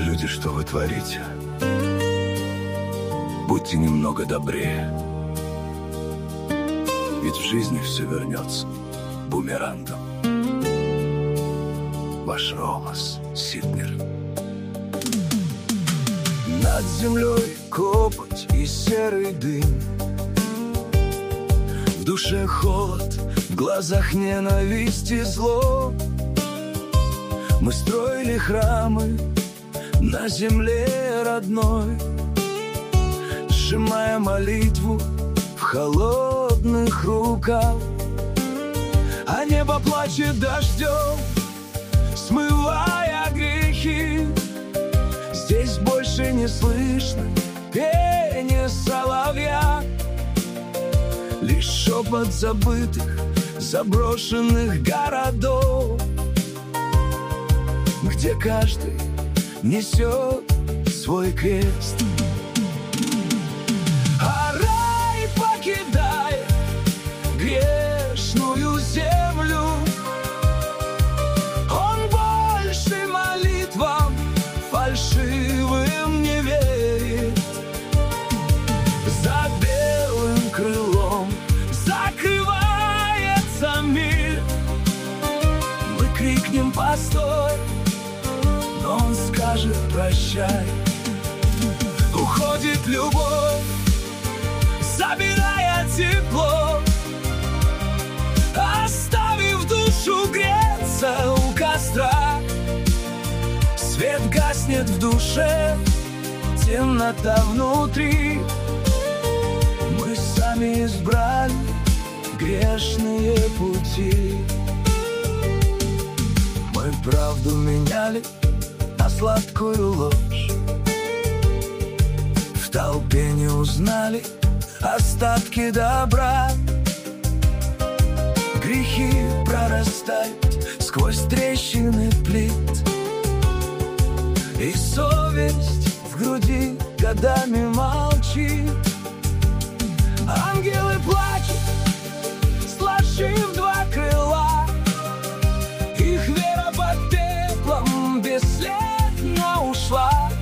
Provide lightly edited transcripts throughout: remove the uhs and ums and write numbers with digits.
Люди, что вы творите? Будьте немного добрее. Ведь в жизни все вернется бумерангом. Ваш Ромас Сиднер. Над землей копоть и серый дым, в душе холод, в глазах ненависть и зло. Мы строили храмы на земле родной, сжимая молитву в холодных руках. А небо плачет дождем, смывая грехи. Здесь больше не слышно пения соловья, лишь шепот забытых, заброшенных городов, где каждый несет свой крест. А рай покидает грешную землю. Он больше молитвам фальшивым не верит. За белым крылом закрывается мир. Мы крикнем «Постой!», но он скажет «Прощай». Уходит любовь, забирая тепло, оставив душу греться у костра. Свет гаснет в душе, темнота внутри. Мы сами избрали грешные пути. Мы правду меняли на сладкую ложь, в толпе не узнали остатки добра. Грехи прорастают сквозь трещины плит, и совесть в груди годами молчит. Ангелы плачут, сложив два крыла. Их вера под пеплом бесследно ушла.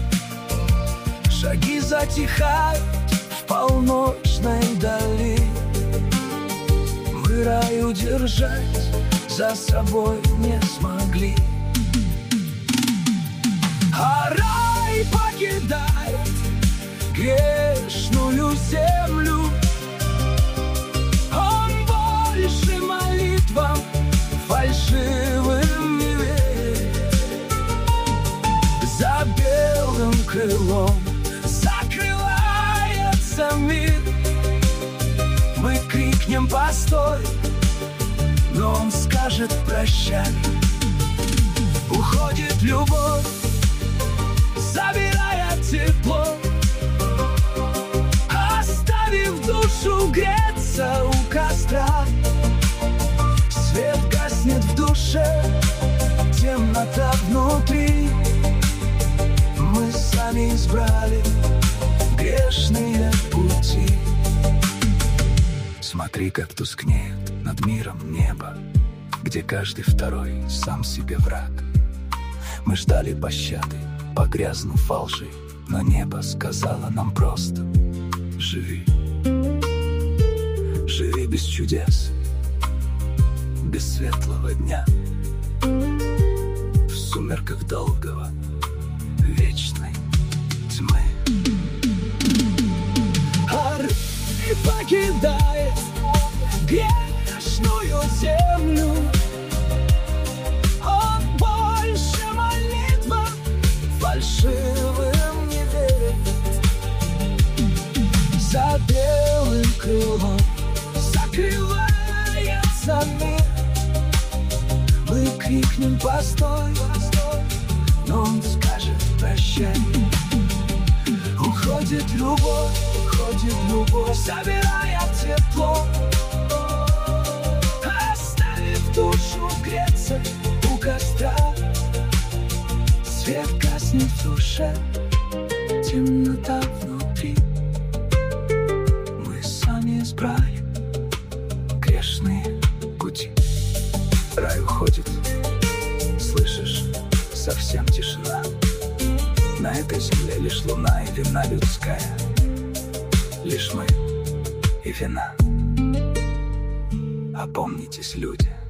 Шаги затихают в полночной дали. Мы рай удержать за собой не смогли. А рай покидает грешную землю. Он больше молитвам фальшивым не верит. За белым крылом закрывается мир. Мы крикнем «Постой!», но он скажет «Прощай». Уходит любовь, забирая тепло, оставив душу греться у костра. Свет гаснет в душе, темнота внутри. Мы сами избрали грешные пути. Смотри, как тускнеет над миром небо, где каждый второй сам себе враг. Мы ждали пощады, погрязнув во лжи, но небо сказало нам просто: живи. Живи без чудес, без светлого дня, в сумерках долгого вечной тьмы. А рай покидает грешную землю. Он больше молитвам фальшивым не верит. За белым крылом закрывается мир. Мы крикнем «Постой!», но он скажет «Прощай». Уходит любовь, забирая тепло, оставив душу греться у костра. Свет гаснет в душе, темнота внутри. Мы сами избрали грешные пути. Рай уходит, слышишь, совсем тишина. этой земле лишь луна и вина людская. Лишь мы и вина. Опомнитесь, люди.